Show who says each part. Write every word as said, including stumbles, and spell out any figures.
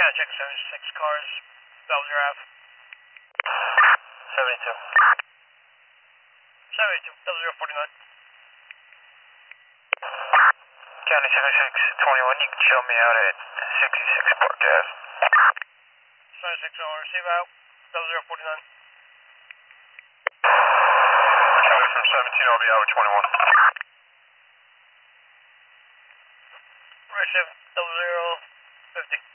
Speaker 1: County check seventy-six cars, Belzer Ave.
Speaker 2: seventy-two.
Speaker 1: seventy-two, double zero forty-nine.
Speaker 2: County seventy-six twenty-one, you can show me out at sixty-six Park Ave.
Speaker 1: seventy-six, I'll receive out, double zero forty-nine.
Speaker 2: County from seventeen, I'll be out at twenty-one.
Speaker 1: Receive, double zero fifty.